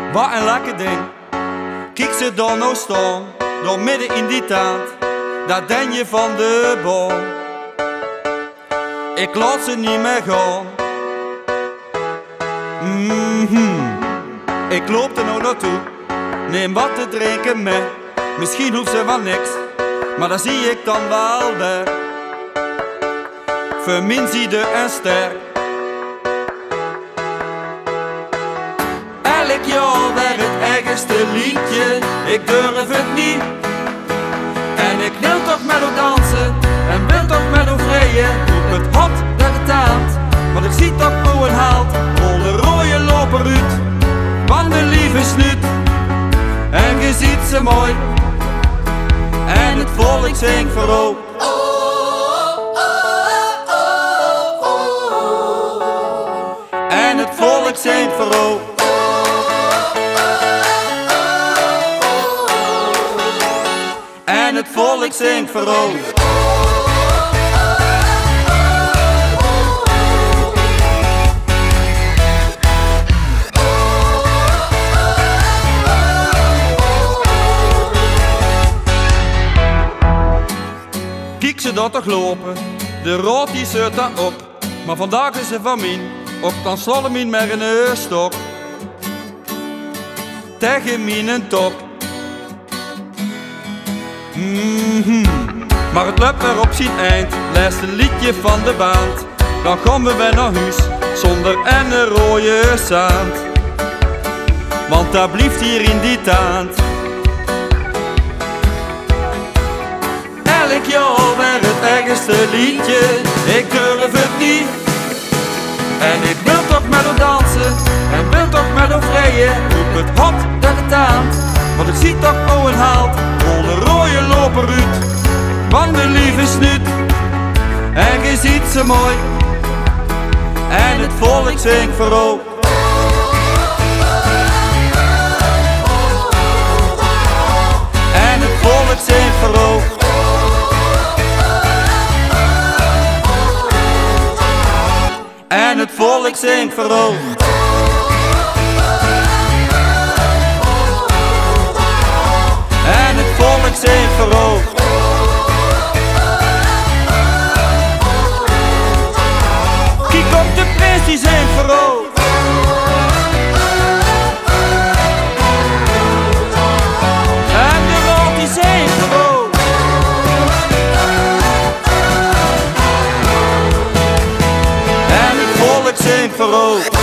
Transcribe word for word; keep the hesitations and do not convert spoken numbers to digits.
Wat een lekker ding. Kijk ze dan nou staan, door midden in die tent. Daar denk je van de boom. Ik laat ze niet meer gaan. Mm-hmm. Ik loop er nou naartoe, neem wat te drinken mee. Misschien hoeft ze van niks, maar dat zie ik dan wel weer. Vermin zie de en ster. Elk jaar weer het ergste liedje, ik durf het niet. En ik wil toch met haar dansen, en wil toch met haar vrijen. Roep het hot dat het taalt, want ik zie toch hoe het haalt. Rol de rode loper uit, van de lieve snuit. En je ziet ze mooi, en het volk zingt voorop. En het volk zingt voorop. En het volk zingt voorop. Kijk ze dat toch lopen, de rood die zit daar op. Maar vandaag is ze van mij, ook dan slalom in met een stok. Tegen mijn top. Mm-hmm. Maar het loopt weer op zijn eind, laatste liedje van de band. Dan gaan we weer naar huis, zonder en een rode zand. Want daar blijft hier in die tent. Elk jaar weer het ergste liedje, ik durf het niet. En ik wil toch met haar dansen, en wil toch met haar vrijen. Roep het hot dat het taalt, want ik zie toch hoe het haalt. Rol de rode loper uit, van de lieve snuit. En je ziet ze mooi, en het volk zingt voorop. En het volk zingt voorop. En het volk zingt voorop. En het volk zingt voorop. Kijk op de prins die zingt voorop. En de rood die zingt voorop. En het volk zingt voorop.